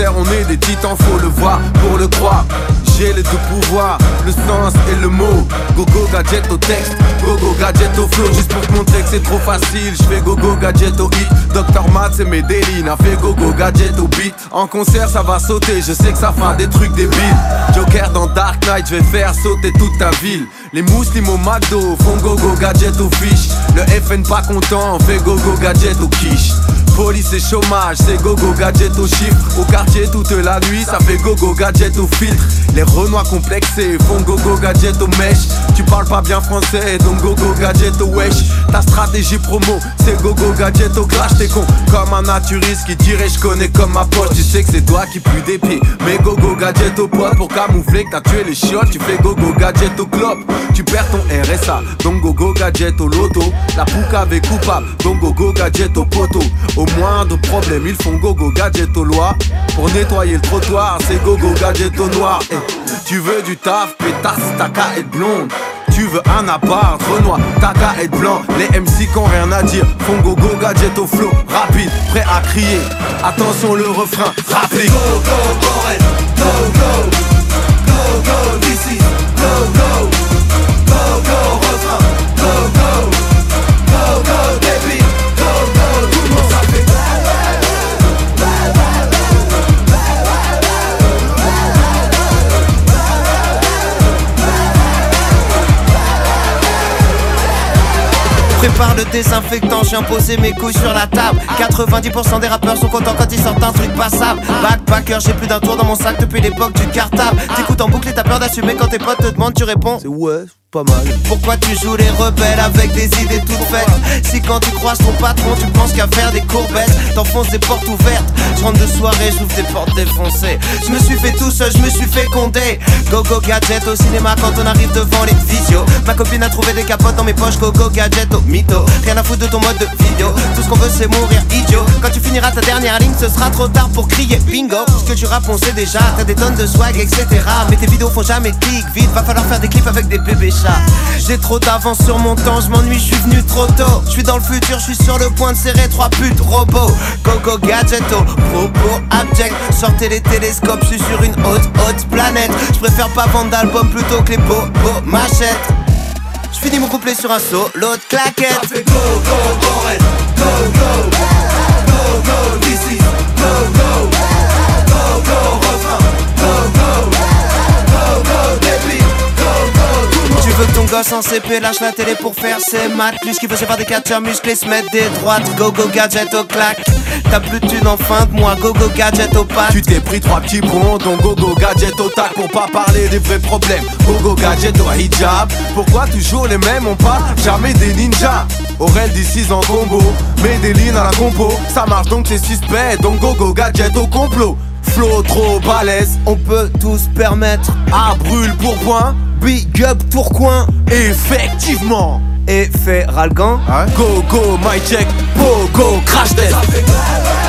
terre, on est des titans, faut le voir pour le croire. J'ai les deux pouvoirs, le sens et le mot. Gogo gadget au texte, gogo gadget au flow. Juste pour te montrer que c'est trop facile, je fais gogo gadget au hit. Dr Matt c'est Medellin, a fait gogo gadget au beat. En concert ça va sauter, je sais que ça fera des trucs débiles. Joker dans Dark Knight, je vais faire sauter toute ta ville. Les mouslims au McDo font gogo gadget aux fiches. Le FN pas content, fait gogo gadget au quiche. Police et chômage, c'est gogo gadget aux chiffres. Au quartier toute la nuit, ça fait gogo gadget au filtre. Les renois complexés font gogo gadget aux mèches. Tu parles pas bien français, donc gogo gadget au wesh. Ta stratégie promo, c'est gogo gadget au clash. T'es con comme un naturiste qui dirait je connais comme ma poche. Tu sais que c'est toi qui pue des pieds, mais gogo gadget au pote. Pour camoufler que t'as tué les chiottes, tu fais gogo gadget au clope. Tu perds ton RSA, donc gogo gadget au loto. La poucave est coupable, donc gogo gadget au poteau. Au moindre problème, ils font gogo gadget aux lois. Pour nettoyer le trottoir, c'est gogo gadget au noir. Tu veux du taf, pétasse, t'as qu'à être blonde. Tu veux un appart, Renoir, t'as qu'à être blanc. Les MC qui ont rien à dire font gogo gadget au flow. Rapide, prêt à crier, attention le refrain, rapide. Go, go, Borel, go, go. Go, go, this is go, go. Go, go, refrain, go, go. Go, go, baby, go, go. Tout le monde s'appelle. Prépare le désinfectant, j'ai imposé mes couilles sur la table. 90% des rappeurs sont contents quand ils sortent un truc passable. Backpacker, j'ai plus d'un tour dans mon sac depuis l'époque du cartable. T'écoutes en boucle et t'as peur d'assumer quand tes potes te demandent, tu réponds c'est ouais, pas mal. Pourquoi tu joues les rebelles avec des idées toutes faites? Si quand tu croises ton patron, tu penses qu'à faire des courbettes, t'enfonces des portes ouvertes. Je rentre de soirée, j'ouvre des portes défoncées. Je me suis fait tout seul, je me suis fait condé. Gogo gadget au cinéma quand on arrive devant les visios. Ma copine a trouvé des capotes dans mes poches, gogo gadget au mytho. Rien à foutre de ton mode de vidéo, tout ce qu'on veut c'est mourir idiot. Quand tu finiras ta dernière ligne, ce sera trop tard pour crier bingo. Ce que tu rappes on sait déjà, t'as des tonnes de swag etc. Mais tes vidéos font jamais clic, vite va falloir faire des clips avec des bébés chats. J'ai trop d'avance sur mon temps, je m'ennuie, je suis venu trop tôt. Je suis dans le futur, je suis sur le point de serrer 3 putes robots. Gogo gadgeto, propos abject. Sortez les télescopes, je suis sur une haute planète. Je préfère pas vendre d'albums plutôt que les beaux m'achètent. Je finis mon couplet sur un solo de claquette. Ça fait go, go, Borel, go, go. Go, go, this is go, go. Go, go, refrain, go, go. Go, go, baby, go, go. Tu veux que ton gosse en CP lâche la télé pour faire ses maths. Lui ce qu'il veut c'est faire des catcheurs musclés, se mettre des droites. Gogo gadget au claque. T'as plus de thunes en fin de mois, gogo gadget au pattes. Tu t'es pris 3 petits bons, donc gogo gadget au tac. Pour pas parler des vrais problèmes, gogo gadget au hijab. Pourquoi toujours les mêmes, on parle jamais des ninjas. Aurel d'ici en combo, Medellin à la compo. Ça marche donc c'est suspect, donc gogo gadget au complot. Flow trop balèze, On peut tous se permettre. à brûle pour point. Big up Tourcoing. Effectivement. Et fait Ralgan. Go go my check, go go crash test. Ça fait go,